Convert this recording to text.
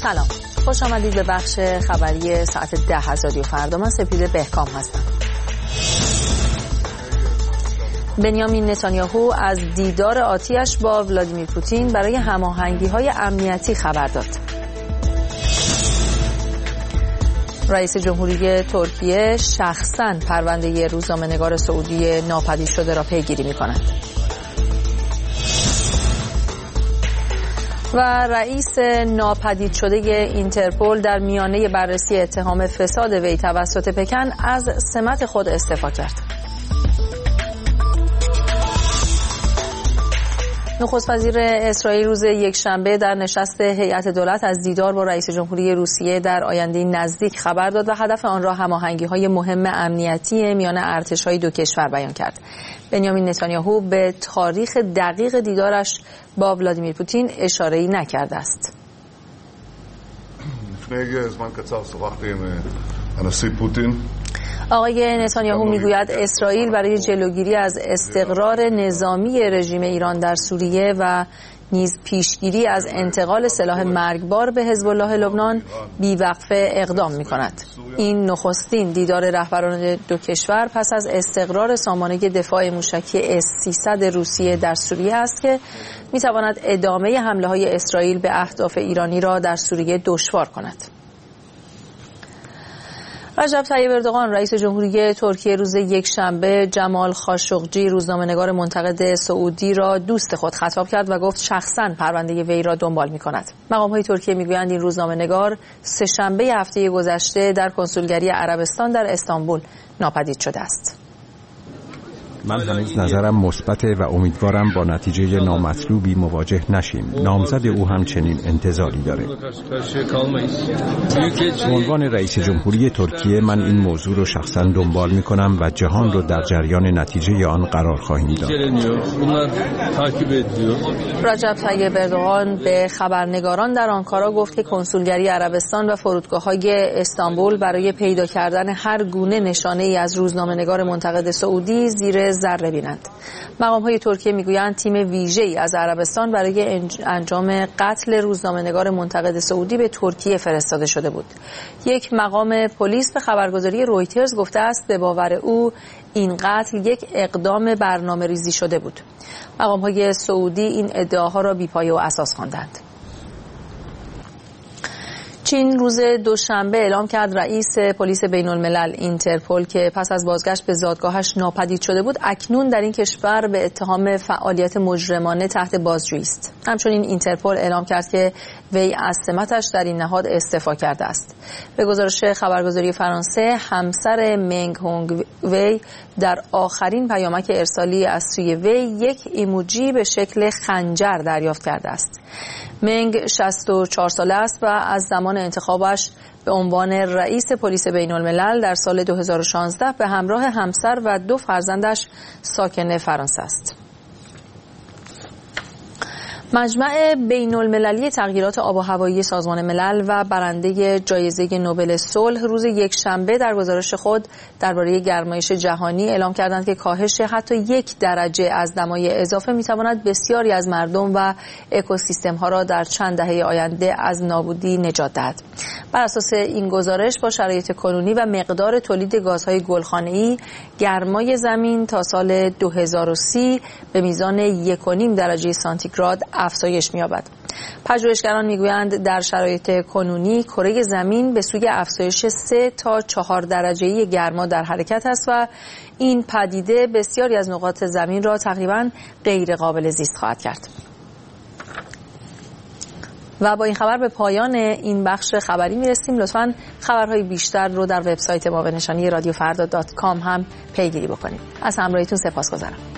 سلام، خوش آمدید به بخش خبری ساعت 10 از رادیو فردا. من سپیده بهکام هستم. بنیامین نتانیاهو از دیدار آتیش با ولادیمیر پوتین برای هماهنگی‌های امنیتی خبر داد. رئیس جمهوری ترکیه شخصاً پرونده روزنامه‌نگار سعودی ناپدید شده را پیگیری می‌کند. و رئیس ناپدید شده اینترپل در میانه بررسی اتهام فساد وی توسط پکن از سمت خود استعفا کرد. نخست وزیر اسرائیل روز یکشنبه در نشست هیئت دولت از دیدار با رئیس جمهوری روسیه در آینده نزدیک خبر داد و هدف آن را هماهنگی‌های مهم امنیتی میان ارتش‌های دو کشور بیان کرد. بنیامین نتانیاهو به تاریخ دقیق دیدارش با ولادیمیر پوتین اشاره‌ای نکرده است. آقای نتانیاهو میگوید اسرائیل برای جلوگیری از استقرار نظامی رژیم ایران در سوریه و نیز پیشگیری از انتقال سلاح مرگبار به حزب الله لبنان بیوقفه اقدام می‌کند. این نخستین دیدار رهبران دو کشور پس از استقرار سامانه دفاع موشکی S-300 روسیه در سوریه است که می‌تواند ادامه حمله‌های اسرائیل به اهداف ایرانی را در سوریه دشوار کند. رجب طیب اردوغان رئیس جمهوری ترکیه روز یکشنبه جمال خاشقجی روزنامه‌نگار منتقد سعودی را دوست خود خطاب کرد و گفت شخصاً پرونده وی را دنبال می‌کند. مقام‌های ترکیه می‌گویند این روزنامه‌نگار سه‌شنبه هفته گذشته در کنسولگری عربستان در استانبول ناپدید شده است. من هنوز نظرم مثبته و امیدوارم با نتیجه نامطلوبی مواجه نشیم. نامزد او هم چنین انتظاری داره. به عنوان رئیس جمهوری ترکیه من این موضوع رو شخصا دنبال میکنم و جهان رو در جریان نتیجه آن قرار خواهیم داد. رجب طیب اردوغان به خبرنگاران در آنکارا گفت که کنسولگری عربستان و فرودگاه‌های استانبول برای پیدا کردن هر گونه نشانه‌ای از روزنامه‌نگار منتقد سعودی زیر ذره بینند. مقام‌های ترکیه میگویند تیم ویژه‌ای از عربستان برای انجام قتل روزنامه‌نگار منتقد سعودی به ترکیه فرستاده شده بود. یک مقام پلیس به خبرگزاری رویترز گفته است به باور او این قتل یک اقدام برنامه‌ریزی شده بود. مقام‌های سعودی این ادعاها را بی‌پایه و اساس خواندند. چین روز دوشنبه اعلام کرد رئیس پلیس بین‌الملل اینترپل که پس از بازگشت به زادگاهش ناپدید شده بود اکنون در این کشور به اتهام فعالیت مجرمانه تحت بازجویی است. همچنین اینترپل اعلام کرد که وی از سمتش در این نهاد استعفا کرده است. به گزارش خبرگزاری فرانسه همسر منگ هونگ وی در آخرین پیامک ارسالی از سوی وی یک ایموجی به شکل خنجر دریافت کرده است. منگ 64 ساله است و از زمان انتخابش به عنوان رئیس پلیس بین‌الملل در سال 2016 به همراه همسر و 2 فرزندش ساکن فرانسه است. مجمع بین‌المللی تغییرات آب و هوایی سازمان ملل و برنده جایزه نوبل صلح روز یکشنبه در گزارش خود درباره گرمایش جهانی اعلام کردند که کاهش حتی 1 درجه از دمای اضافه می‌تواند بسیاری از مردم و اکوسیستم‌ها را در چند دهه آینده از نابودی نجات دهد. بر اساس این گزارش با شرایط کنونی و مقدار تولید گازهای گلخانه‌ای گرمای زمین تا سال 2030 به میزان 1.5 درجه سانتیگراد افزایش می‌یابد. پژوهشگران می‌گویند در شرایط کنونی کره زمین به سوی افزایش 3 تا 4 درجه‌ای گرما در حرکت است و این پدیده بسیاری از نقاط زمین را تقریباً غیر قابل زیست خواهد کرد. و با این خبر به پایان این بخش خبری میرسیم. لطفاً خبرهای بیشتر رو در وبسایت ما به نشانی radioffarda.com هم پیگیری بکنید. از همراهیتون سپاسگزارم.